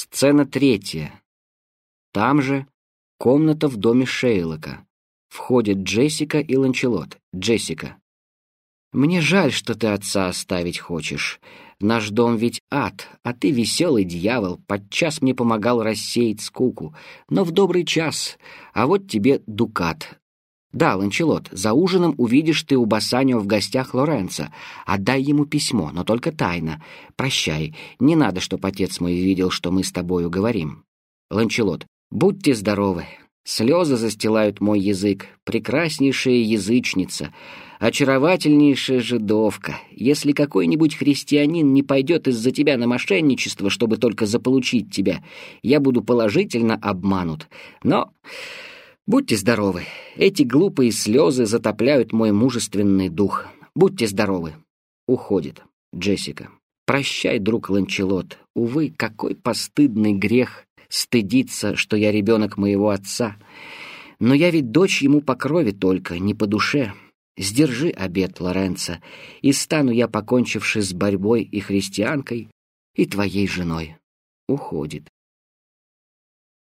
Сцена 3. Там же комната в доме Шейлока. Входят Джессика и Ланчелот. Джессика. «Мне жаль, что ты отца оставить хочешь. Наш дом ведь ад, а ты веселый дьявол, подчас мне помогал рассеять скуку, но в добрый час, а вот тебе дукат. Да, Ланчелот, за ужином увидишь ты у Бассанио в гостях Лоренцо. Отдай ему письмо, но только тайно. Прощай, не надо, чтоб отец мой видел, что мы с тобою говорим». Ланчелот. «Будьте здоровы. Слезы застилают мой язык. Прекраснейшая язычница, очаровательнейшая жидовка. Если какой-нибудь христианин не пойдет из-за тебя на мошенничество, чтобы только заполучить тебя, я буду положительно обманут. Но будьте здоровы. Эти глупые слезы затопляют мой мужественный дух. Будьте здоровы». Уходит. Джессика. «Прощай, друг Ланчелот. Увы, какой постыдный грех стыдиться, что я ребенок моего отца. Но я ведь дочь ему по крови только, не по душе. Сдержи обет, Лоренцо, и стану я, покончивши с борьбой и христианкой, и твоей женой». Уходит.